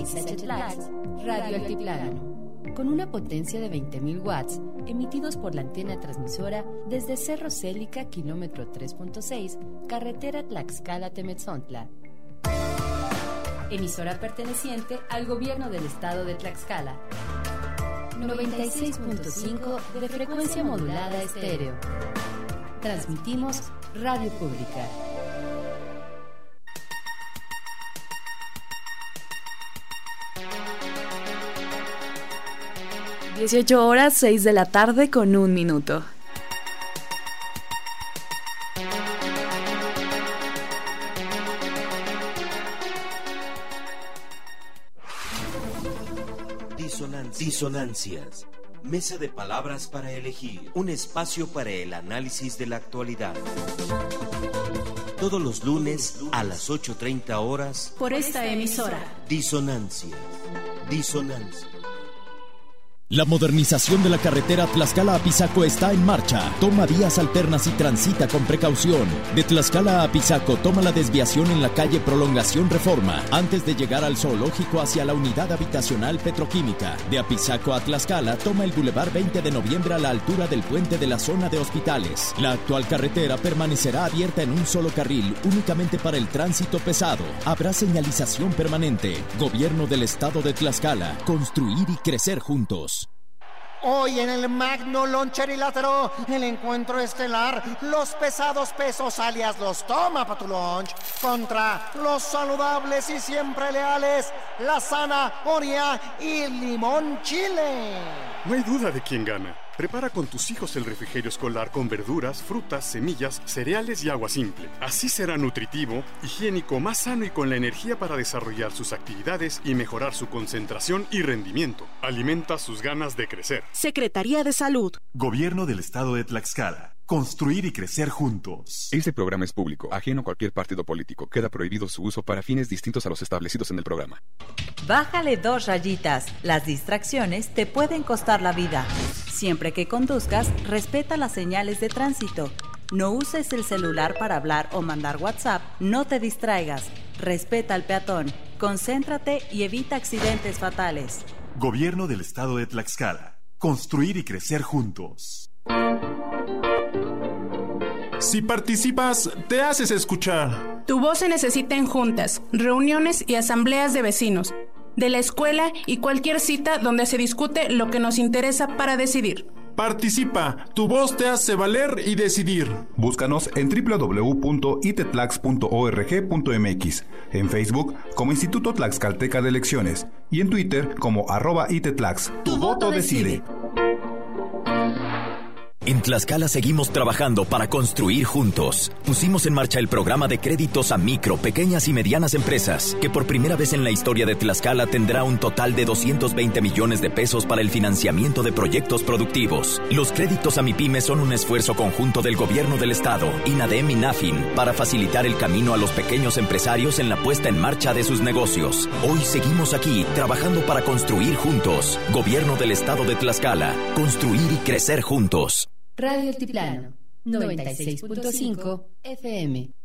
6 H-Tlax, Radio Altiplano, con una potencia de 20.000 watts, emitidos por la antena transmisora desde Cerro Célica, kilómetro 3.6, carretera Tlaxcala-Temetzontla. Emisora perteneciente al Gobierno del Estado de Tlaxcala. 96.5 de frecuencia modulada estéreo. Transmitimos Radio Pública. 18 horas, 6 de la tarde con 1 minuto. Disonancias. Mesa de palabras para elegir. Un espacio para el análisis de la actualidad. Todos los lunes a las 8:30 horas. Por esta emisora. Disonancias. La modernización de la carretera Tlaxcala-Apizaco está en marcha. Toma vías alternas y transita con precaución. De Tlaxcala a Apizaco, toma la desviación en la calle Prolongación Reforma, antes de llegar al zoológico hacia la unidad habitacional petroquímica. De Apizaco a Tlaxcala, toma el Boulevard 20 de Noviembre a la altura del puente de la zona de hospitales. La actual carretera permanecerá abierta en un solo carril, únicamente para el tránsito pesado. Habrá señalización permanente. Gobierno del Estado de Tlaxcala. Construir y crecer juntos. Hoy en el Magno Loncherilátero, el encuentro estelar, los pesados pesos alias los toma pa' tu lunch, contra los saludables y siempre leales, la zanahoria y limón chile. No hay duda de quién gana. Prepara con tus hijos el refrigerio escolar con verduras, frutas, semillas, cereales y agua simple. Así será nutritivo, higiénico, más sano y con la energía para desarrollar sus actividades y mejorar su concentración y rendimiento. Alimenta sus ganas de crecer. Secretaría de Salud. Gobierno del Estado de Tlaxcala. Construir y crecer juntos. Este programa es público, ajeno a cualquier partido político. Queda prohibido su uso para fines distintos a los establecidos en el programa. Bájale 2 rayitas. Las distracciones te pueden costar la vida. Siempre que conduzcas, respeta las señales de tránsito. No uses el celular para hablar o mandar WhatsApp. No te distraigas. Respeta al peatón. Concéntrate y evita accidentes fatales. Gobierno del Estado de Tlaxcala. Construir y crecer juntos. Si participas, te haces escuchar. Tu voz se necesita en juntas, reuniones y asambleas de vecinos, de la escuela y cualquier cita donde se discute lo que nos interesa para decidir. Participa, tu voz te hace valer y decidir. Búscanos en www.itetlax.org.mx, en Facebook como Instituto Tlaxcalteca de Elecciones y en Twitter como @itetlax. Tu voto decide. En Tlaxcala seguimos trabajando para construir juntos. Pusimos en marcha el programa de créditos a micro, pequeñas y medianas empresas, que por primera vez en la historia de Tlaxcala tendrá un total de 220 millones de pesos para el financiamiento de proyectos productivos. Los créditos a MIPYMES son un esfuerzo conjunto del Gobierno del Estado, INADEM y NAFIN, para facilitar el camino a los pequeños empresarios en la puesta en marcha de sus negocios. Hoy seguimos aquí, trabajando para construir juntos. Gobierno del Estado de Tlaxcala. Construir y crecer juntos. Radio Altiplano, 96.5 FM.